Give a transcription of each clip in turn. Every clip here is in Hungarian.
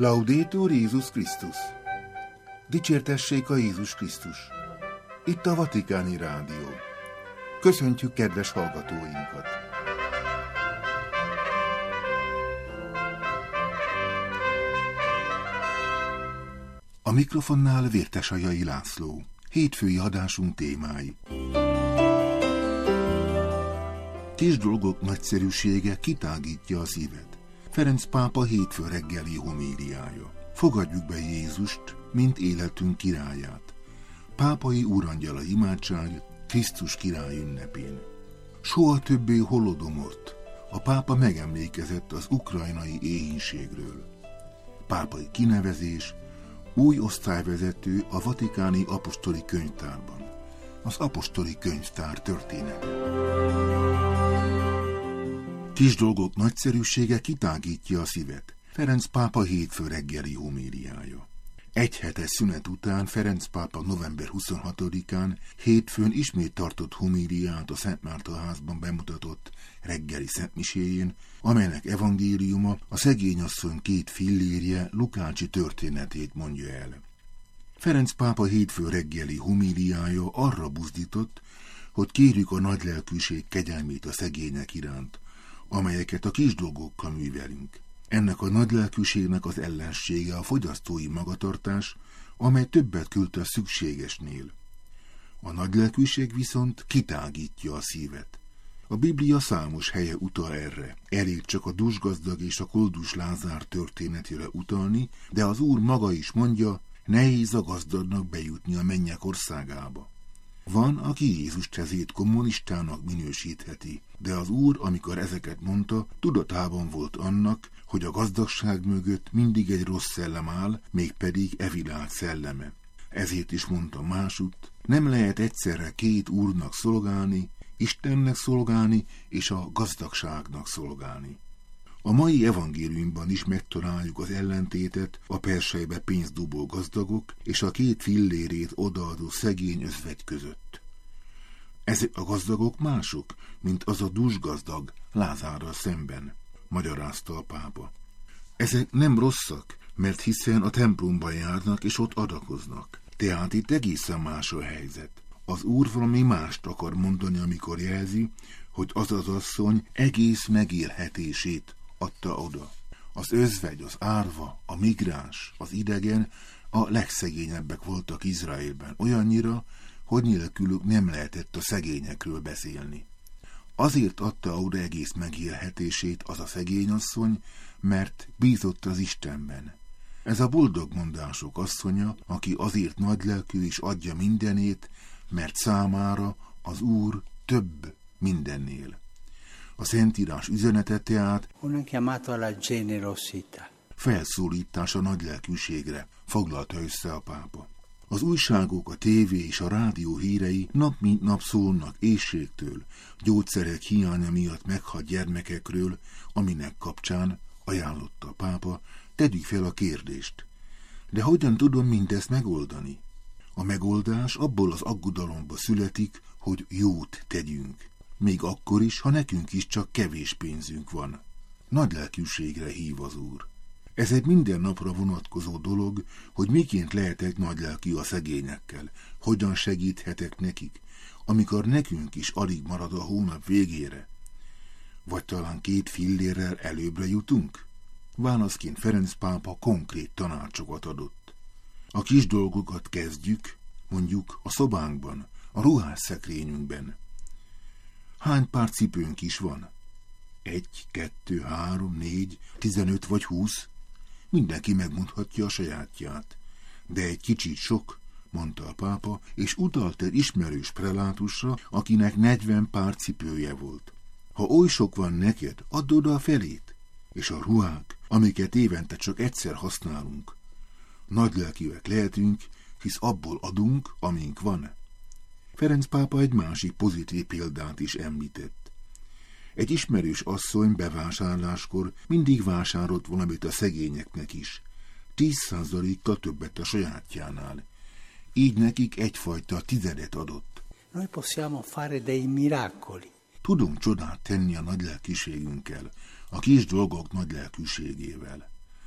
Laudetur Jézus Krisztus! Dicsértessék a Jézus Krisztus! Itt a Vatikáni Rádió. Köszöntjük kedves hallgatóinkat! A mikrofonnál Vértesajai László. Hétfői adásunk témái. Kis dolgok nagyszerűsége kitágítja a szívet. Ferenc pápa hétfő reggeli homéliája. Fogadjuk be Jézust, mint életünk királyát. Pápai úrangyala imádság Krisztus király ünnepén. Soha többé Holodomort. A pápa megemlékezett az ukrajnai éhínségről. Pápai kinevezés, új osztályvezető a Vatikáni Apostoli Könyvtárban. Az Apostoli Könyvtár története. Kis dolgok nagyszerűsége kitágítja a szívet. Ferenc pápa hétfő reggeli homéliája. Egy hetes szünet után Ferenc pápa november 26-án hétfőn ismét tartott homéliát a Szent Márta házban bemutatott reggeli szentmiséjén, amelynek evangéliuma a szegényasszony 2 fillérje Lukácsi történetét mondja el. Ferenc pápa hétfő reggeli homéliája arra buzdított, hogy kérjük a nagylelkűség kegyelmét a szegények iránt, amelyeket a kis dolgokkal művelünk. Ennek a nagylelkűségnek az ellensége a fogyasztói magatartás, amely többet költ a szükségesnél. A nagylelkűség viszont kitágítja a szívet. A Biblia számos helye utal erre. Elég csak a dúsgazdag és a koldus Lázár történetére utalni, de az Úr maga is mondja, nehéz a gazdagnak bejutni a mennyek országába. Van, aki Jézus kezét kommunistának minősítheti, de az Úr, amikor ezeket mondta, tudatában volt annak, hogy a gazdagság mögött mindig egy rossz szellem áll, mégpedig e világ szelleme. Ezért is mondta másutt, nem lehet egyszerre 2 úrnak szolgálni, Istennek szolgálni és a gazdagságnak szolgálni. A mai evangéliumban is megtaláljuk az ellentétet a persejbe pénzt dobó gazdagok és a 2 fillérét odaadó szegény özvegy között. Ezek a gazdagok mások, mint az a dúsgazdag Lázárral szemben, magyarázta a pápa. Ezek nem rosszak, mert hiszen a templomban járnak és ott adakoznak. Tehát itt egészen más a helyzet. Az Úr valami mást akar mondani, amikor jelzi, hogy az az asszony egész megélhetését adta oda. Az özvegy, az árva, a migráns, az idegen a legszegényebbek voltak Izraelben, olyannyira, hogy nélkülük nem lehetett a szegényekről beszélni. Azért adta oda egész megélhetését az a szegényasszony, mert bízott az Istenben. Ez a boldogmondások asszonya, aki azért nagylelkű és adja mindenét, mert számára az Úr több mindennél. A Szentírás üzenete tehát felszólítás a nagylelkűségre, foglalta össze a pápa. Az újságok, a tévé és a rádió hírei nap mint nap szólnak éhségtől, gyógyszerek hiánya miatt meghalt gyermekekről, aminek kapcsán, ajánlotta a pápa, tegyük fel a kérdést. De hogyan tudom mindezt megoldani? A megoldás abból az aggodalomba születik, hogy jót tegyünk. Még akkor is, ha nekünk is csak kevés pénzünk van. Nagylelkűségre hív az Úr. Ez egy minden napra vonatkozó dolog, hogy miként lehetek nagylelkű a szegényekkel, hogyan segíthetek nekik, amikor nekünk is alig marad a hónap végére. Vagy talán 2 fillérrel előbbre jutunk? Válaszként Ferenc pápa konkrét tanácsokat adott. A kis dolgokat kezdjük, mondjuk a szobánkban, a ruhásszekrényünkben. Hány pár cipőnk is van? 1, 2, 3, 4, 15 vagy 20? Mindenki megmondhatja a sajátját. De egy kicsit sok, mondta a pápa, és utalt egy ismerős prelátusra, akinek 40 pár cipője volt. Ha oly sok van neked, add oda a felét, és a ruhák, amiket évente csak egyszer használunk. Nagylelkűek lehetünk, hisz abból adunk, amink van. Ferenc pápa egy másik pozitív példát is említett. Egy ismerős asszony bevásárláskor mindig vásárolt valamit a szegényeknek is, 10%-kal többet a sajátjánál. Így nekik egyfajta tizedet adott. Noi possiamo fare dei miracoli. Tudunk csodát tenni a nagylelkűségünkkel, a kis dolgok nagylelkűségével.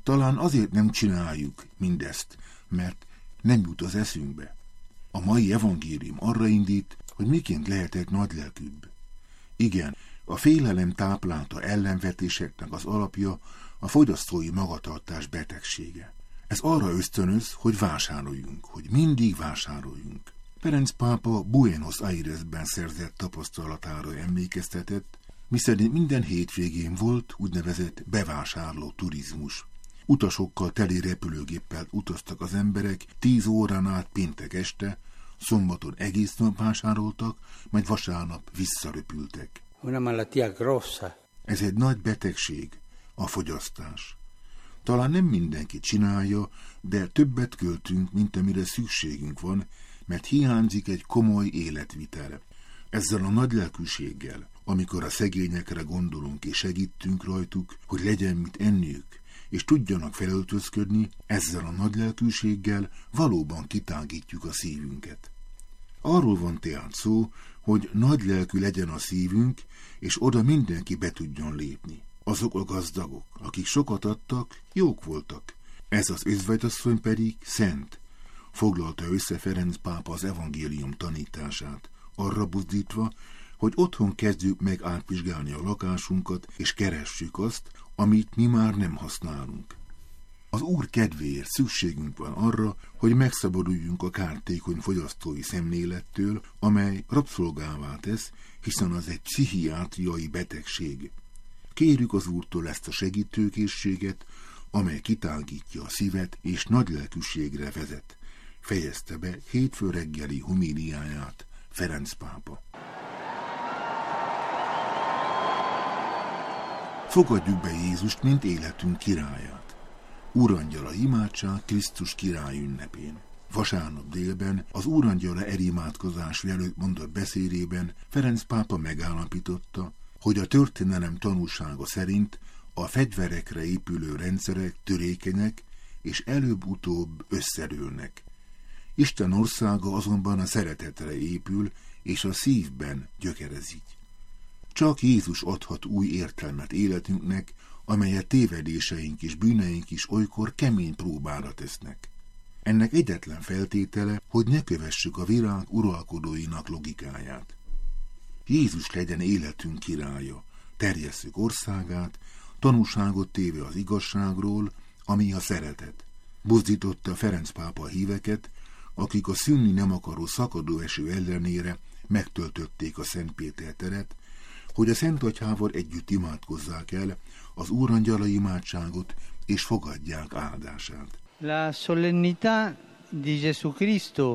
Talán azért nem csináljuk mindezt, mert nem jut az eszünkbe. A mai evangélium arra indít, hogy miként lehetek nagylelkűbb. Igen, a félelem táplálta ellenvetéseknek az alapja a fogyasztói magatartás betegsége. Ez arra ösztönöz, hogy vásároljunk, hogy mindig vásároljunk. Ferenc pápa Buenos Airesben szerzett tapasztalatára emlékeztetett, miszerint minden hétvégén volt úgynevezett bevásárló turizmus. Utasokkal teli repülőgéppel utaztak az emberek 10 órán át péntek este, szombaton egész nap vásároltak, majd vasárnap visszaröpültek. Una malattia grossa. Ez egy nagy betegség, a fogyasztás. Talán nem mindenki csinálja, de többet költünk, mint amire szükségünk van, mert hiányzik egy komoly életvitel. Ezzel a nagylelkűséggel, amikor a szegényekre gondolunk és segítünk rajtuk, hogy legyen mit enniük, és tudjanak felöltözködni, ezzel a nagylelkűséggel valóban kitágítjuk a szívünket. Arról van tehát szó, hogy nagylelkű legyen a szívünk, és oda mindenki be tudjon lépni. Azok a gazdagok, akik sokat adtak, jók voltak. Ez az özvegyasszony pedig szent. Foglalta össze Ferenc pápa az evangélium tanítását, arra buzdítva, hogy otthon kezdjük meg átvizsgálni a lakásunkat, és keressük azt, amit mi már nem használunk. Az Úr kedvéért szükségünk van arra, hogy megszabaduljunk a kártékony fogyasztói szemlélettől, amely rabszolgává tesz, hiszen az egy pszichiátriai betegség. Kérjük az Úrtól ezt a segítőkészséget, amely kitágítja a szívet és nagylelkűségre vezet. Fejezte be hétfő reggeli homíliáját Ferenc pápa. Fogadjuk be Jézust, mint életünk királyát. Úrangyala imádság Krisztus király ünnepén. Vasárnap délben az úrangyala elimádkozás előtt mondott beszédében Ferenc pápa megállapította, hogy a történelem tanúsága szerint a fegyverekre épülő rendszerek törékenyek és előbb-utóbb összedőlnek. Isten országa azonban a szeretetre épül és a szívben gyökerezik. Csak Jézus adhat új értelmet életünknek, amelyet tévedéseink és bűneink is olykor kemény próbára tesznek. Ennek egyetlen feltétele, hogy ne kövessük a világ uralkodóinak logikáját. Jézus legyen életünk királya, terjesszük országát, tanúságot téve az igazságról, ami a szeretet. Buzdította Ferenc pápa a híveket, akik a szűnni nem akaró szakadóeső ellenére megtöltötték a Szent Péter teret, hogy a Szent Atyával együtt imádkozzák el az úrangyala imádságot és fogadják áldását. La solennità di Gesù Cristo,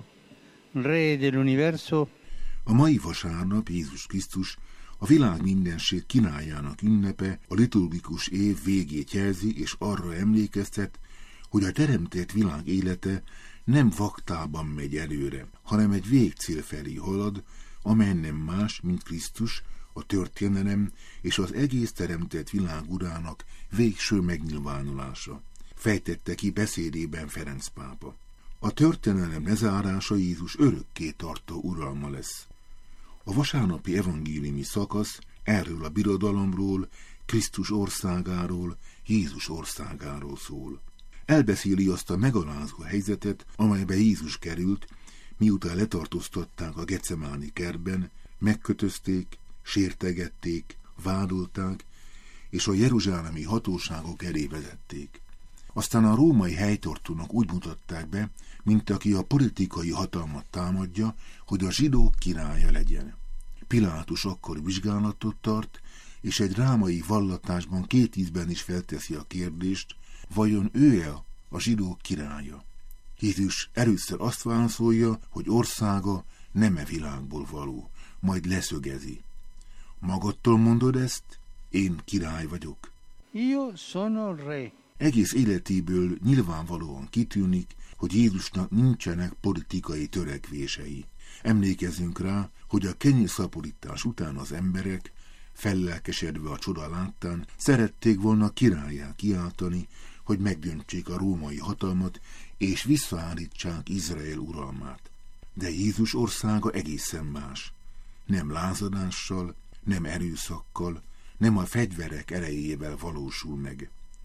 Re dell'universo. A mai vasárnap Jézus Krisztus, a világ mindenség királyának ünnepe, a liturgikus év végét jelzi, és arra emlékeztet, hogy a teremtett világ élete nem vaktában megy előre, hanem egy végcél felé halad, amely nem más, mint Krisztus, a történelem és az egész teremtett világ urának végső megnyilvánulása. Fejtette ki beszédében Ferenc pápa. A történelem lezárása Jézus örökké tartó uralma lesz. A vasárnapi evangéliumi szakasz erről a birodalomról, Krisztus országáról, Jézus országáról szól. Elbeszéli azt a megalázó helyzetet, amelybe Jézus került, miután letartóztatták a Getsemáni kertben, megkötözték, sértegették, vádolták, és a jeruzsálemi hatóságok elé vezették. Aztán a római helytartónak úgy mutatták be, mint aki a politikai hatalmat támadja, hogy a zsidók királya legyen. Pilátus akkor vizsgálatot tart, és egy rámai vallatásban 2 ízben is felteszi a kérdést, vajon ő-e a zsidók királya? Jézus először azt válaszolja, hogy országa nem e világból való, majd leszögezi. Magadtól mondod ezt? Én király vagyok. Io sono re. Egész életéből nyilvánvalóan kitűnik, hogy Jézusnak nincsenek politikai törekvései. Emlékezzünk rá, hogy a kenyérszaporítás után az emberek, fellelkesedve a csoda láttán, szerették volna királlyá kiáltani, hogy megdöntsék a római hatalmat, és visszaállítsák Izrael uralmát. De Jézus országa egészen más. Nem lázadással, nem erőszakkal, nem a fegyverek erejével valósul meg.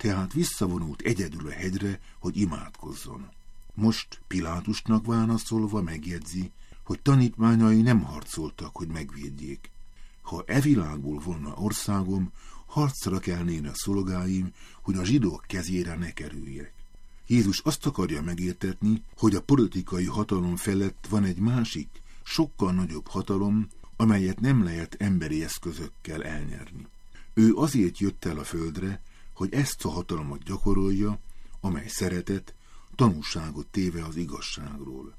tehát visszavonult egyedül a hegyre, hogy imádkozzon. Most Pilátusnak válaszolva megjegyzi, hogy tanítványai nem harcoltak, hogy megvédjék. Ha e világból volna országom, harcra kelnének szolgáim, hogy a zsidók kezére ne kerüljek. Jézus azt akarja megértetni, hogy a politikai hatalom felett van egy másik, sokkal nagyobb hatalom, amelyet nem lehet emberi eszközökkel elnyerni. Ő azért jött el a földre, hogy ezt a hatalmat gyakorolja, amely szeretet, tanúságot téve az igazságról.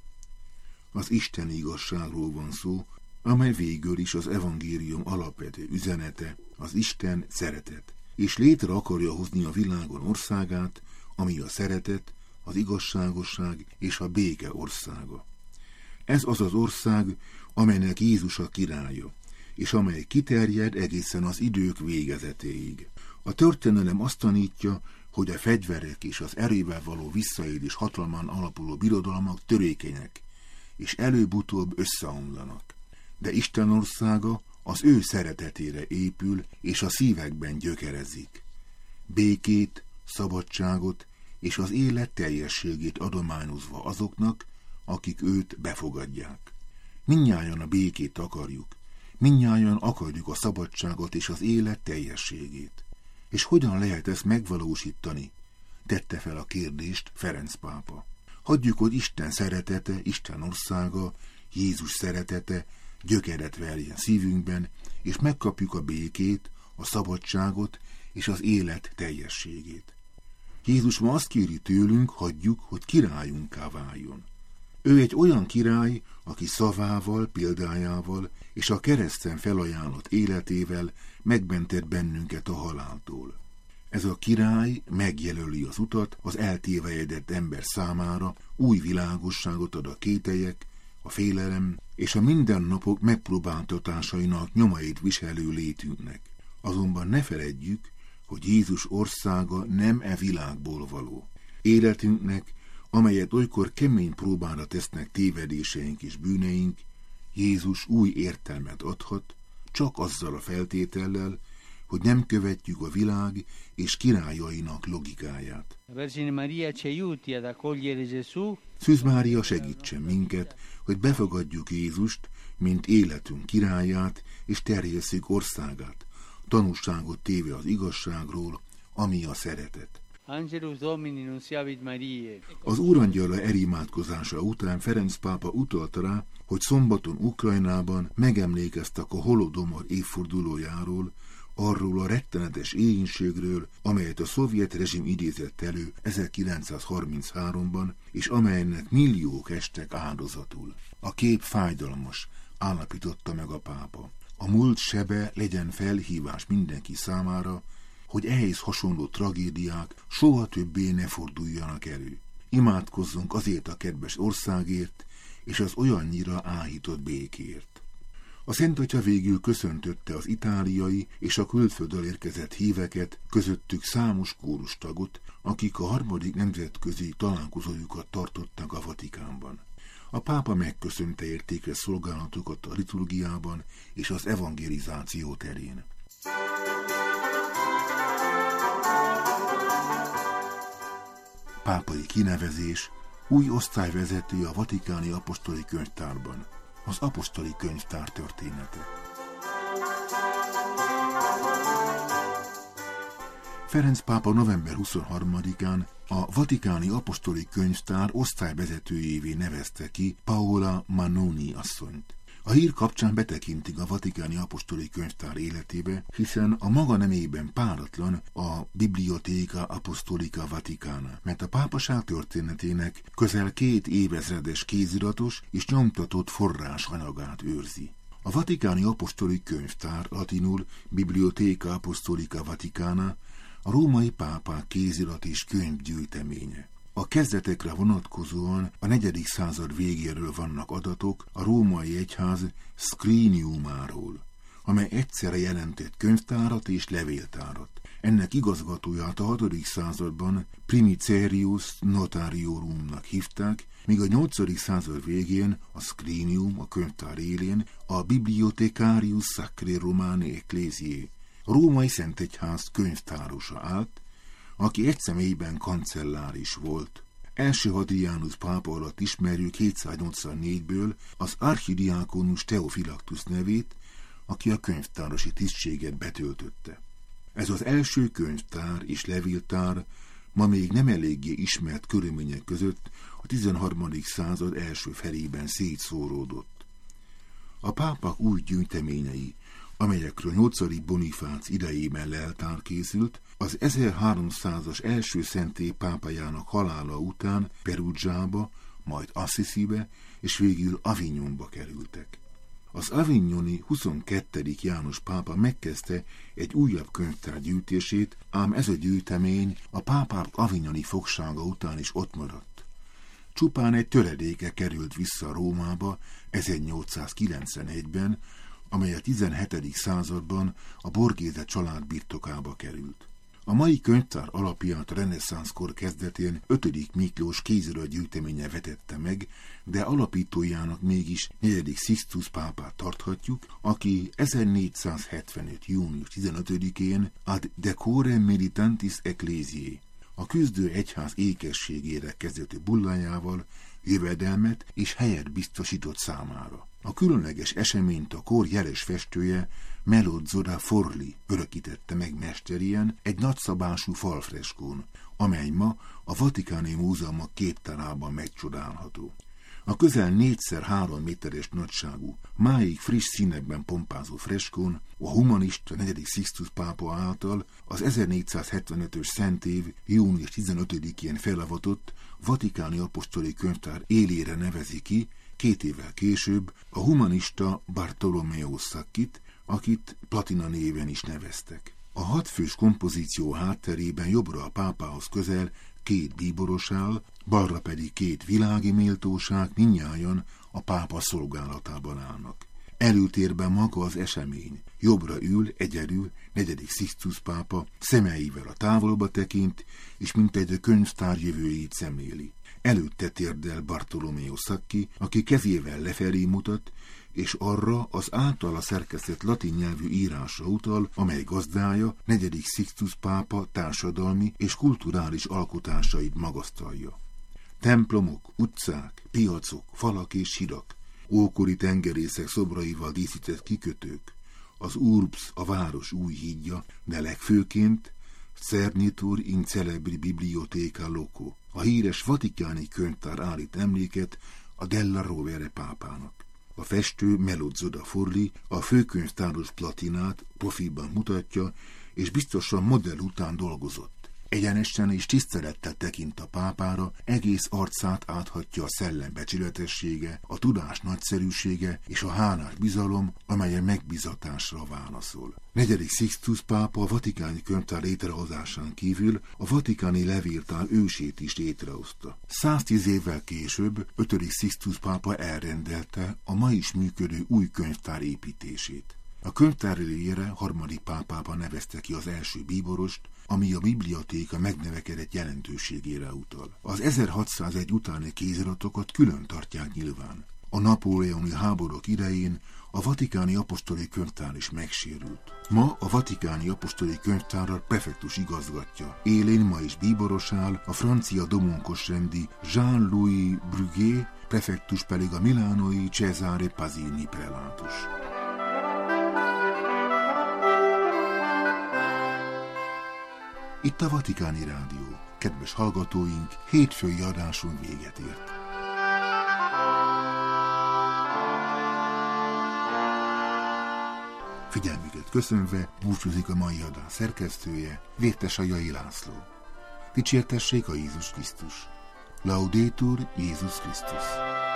Az isteni igazságról van szó, amely végül is az evangélium alapvető üzenete, az Isten szeretet, és létre akarja hozni a világon országát, ami a szeretet, az igazságosság és a béke országa. Ez az az ország, amelynek Jézus a királya, és amely kiterjed egészen az idők végezetéig. A történelem azt tanítja, hogy a fegyverek és az erővel való visszaélés hatalmán alapuló birodalmak törékenyek, és előbb-utóbb összeomlanak. De Isten országa az ő szeretetére épül, és a szívekben gyökerezik. Békét, szabadságot és az élet teljességét adományozva azoknak, akik őt befogadják. Mindnyájan a békét akarjuk, mindnyájan akarjuk a szabadságot és az élet teljességét. És hogyan lehet ezt megvalósítani? Tette fel a kérdést Ferenc pápa. Hagyjuk, hogy Isten szeretete, Isten országa, Jézus szeretete gyökeret verjen szívünkben, és megkapjuk a békét, a szabadságot és az élet teljességét. Jézus ma azt kéri tőlünk, hagyjuk, hogy királyunká váljon. Ő egy olyan király, aki szavával, példájával és a kereszten felajánlott életével megmentett bennünket a haláltól. Ez a király megjelöli az utat az eltévejedett ember számára, új világosságot ad a kételyek, a félelem és a mindennapok megpróbáltatásainak nyomait viselő létünknek. Azonban ne feledjük, hogy Jézus országa nem e világból való. Életünknek, amelyet olykor kemény próbára tesznek tévedéseink és bűneink, Jézus új értelmet adhat, csak azzal a feltétellel, hogy nem követjük a világ és királyainak logikáját. Szűz Mária segítsen minket, hogy befogadjuk Jézust, mint életünk királyát, és terjesszük országát, tanúságot téve az igazságról, ami a szeretet. Az Úrangyala elimádkozása után Ferenc pápa utalt rá, hogy szombaton Ukrajnában megemlékeztek a Holodomor évfordulójáról, arról a rettenetes éhínségről, amelyet a szovjet rezsim idézett elő 1933-ban, és amelynek milliók estek áldozatul. A kép fájdalmas, állapította meg a pápa. A múlt sebe legyen felhívás mindenki számára, hogy ehhez hasonló tragédiák soha többé ne forduljanak elő. Imádkozzunk azért a kedves országért, és az olyannyira áhított békért. A Szent Atya végül köszöntötte az itáliai és a külföldről érkezett híveket, közöttük számos kórustagot, akik a 3. nemzetközi találkozójukat tartottak a Vatikánban. A pápa megköszönte értékes szolgálatukat a liturgiában és az evangelizáció terén. Pápai kinevezés, új osztályvezető a Vatikáni Apostoli Könyvtárban. Az apostoli könyvtár története. Ferenc pápa november 23-án a Vatikáni Apostoli Könyvtár osztályvezetőjévé nevezte ki Paola Mannoni asszonyt. A hír kapcsán betekintik a Vatikáni Apostoli Könyvtár életébe, hiszen a maga nemében páratlan a Bibliotheca Apostolica Vaticana, mert a pápaság történetének közel 2 évezredes kéziratos és nyomtatott forrásanyagát őrzi. A Vatikáni Apostoli Könyvtár, latinul Bibliotheca Apostolica Vaticana, a római pápák kézirat és könyvgyűjteménye. A kezdetekre vonatkozóan a 4. század végéről vannak adatok a római egyház scriniumáról, amely egyszerre jelentett könyvtárat és levéltárat. Ennek igazgatóját a 6. században Primicerius Notariorumnak hívták, míg a 8. század végén a scrinium, a könyvtár élén a Bibliothecarius Sacrae Romanae Ecclesiae, a római szentegyház könyvtárosa állt, aki egy személyben kancellár is volt. Első Hadrianus pápa alatt ismerjük 784-ből az archidiákonus Theophylactus nevét, aki a könyvtárosi tisztséget betöltötte. Ez az első könyvtár és levéltár ma még nem eléggé ismert körülmények között a 13. század első felében szétszóródott. A pápák új gyűjteményei, amelyekről 8. Bonifác idejében leltár készült, az 1300-as első szentély pápájának halála után Perugiába, majd Assisibe és végül Avignonba kerültek. Az avignoni 22. János pápa megkezdte egy újabb könyvtár gyűjtését, ám ez a gyűjtemény a pápák avignoni fogsága után is ott maradt. Csupán egy töredéke került vissza Rómába 1891-ben, amely a 17. században a Borghese család birtokába került. A mai könyvtár alapját a reneszánszkor kezdetén 5. Miklós kézirat gyűjteménye vetette meg, de alapítójának mégis 4. Sixtus pápát tarthatjuk, aki 1475. június 15-én ad decorem militantis ecclesiae, a küzdő egyház ékességére kezdetű bullájával jövedelmet és helyet biztosított számára. A különleges eseményt a kor jeles festője Melozzo da Forlì örökítette meg mesterien egy nagyszabású falfreskón, amely ma a Vatikáni Múzeumok képtárában megcsodálható. A közel 4x3 méteres nagyságú, máig friss színekben pompázó freskón a humanista 4. Sixtus pápa által az 1475-ös szentév június 15-én felavatott Vatikáni Apostoli Könyvtár élére nevezi ki 2 évvel később a humanista Bartolomeo Saccit, akit Platina néven is neveztek. A 6 fős kompozíció hátterében jobbra a pápához közel 2 bíboros áll, balra pedig 2 világi méltóság, mindnyájan a pápa szolgálatában állnak. Előtérben maga az esemény, jobbra ül egyedül 4. Sixtus pápa, szemeivel a távolba tekint, és mintegy a könyvtár jövőjét szemléli. Előtte térdel Bartolomeo Sacchi, aki kezével lefelé mutat, és arra az általa szerkesztett latin nyelvű írásra utal, amely gazdája 4. Sixtus pápa társadalmi és kulturális alkotásait magasztalja. Templomok, utcák, piacok, falak és hidak, ókori tengerészek szobraival díszített kikötők, az urbs, a város új hídja, de legfőként Cernitur in celebri bibliotheca loco, a híres vatikáni könyvtár állít emléket a Della Rovere pápának. A festő Melozzo da Forlì a főkönyvtáros Platinát profiban mutatja, és biztosan modell után dolgozott. Egyenesen és tisztelettel tekint a pápára, egész arcát áthatja a szellem becsületessége, a tudás nagyszerűsége és a hálás bizalom, amelyen megbizatásra válaszol. 4. Sixtus pápa a vatikáni könyvtár létrehozásán kívül a vatikáni levéltár ősét is létrehozta. 110 évvel később 5. Sixtus pápa elrendelte a ma is működő új könyvtár építését. A könyvtár élére 3. pápában nevezte ki az első bíborost, ami a bibliotéka megnövekedett jelentőségére utal. Az 1601 utáni kéziratokat külön tartják nyilván. A napóleoni háborúk idején a vatikáni apostoli könyvtár is megsérült. Ma a vatikáni apostoli könyvtárral prefektus igazgatja. Élén ma is bíboros áll, a francia domonkosrendi Jean-Louis Bruguet, prefektus pedig a milánói Cesare Pasini prelátus. Itt a Vatikáni Rádió. Kedves hallgatóink, hétfői adásunk véget ért. Figyelmüket köszönve búcsúzik a mai adás szerkesztője, Vértesajai László. Dicsértessék a Jézus Krisztus. Laudetur Jézus Krisztus.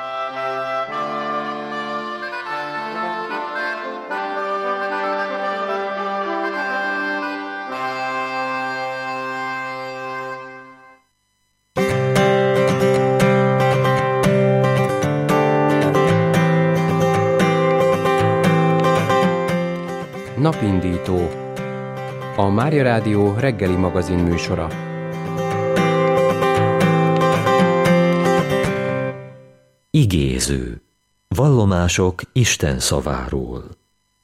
Napindító, a Mária Rádió reggeli magazin műsora. Igéző. Vallomások Isten szaváról.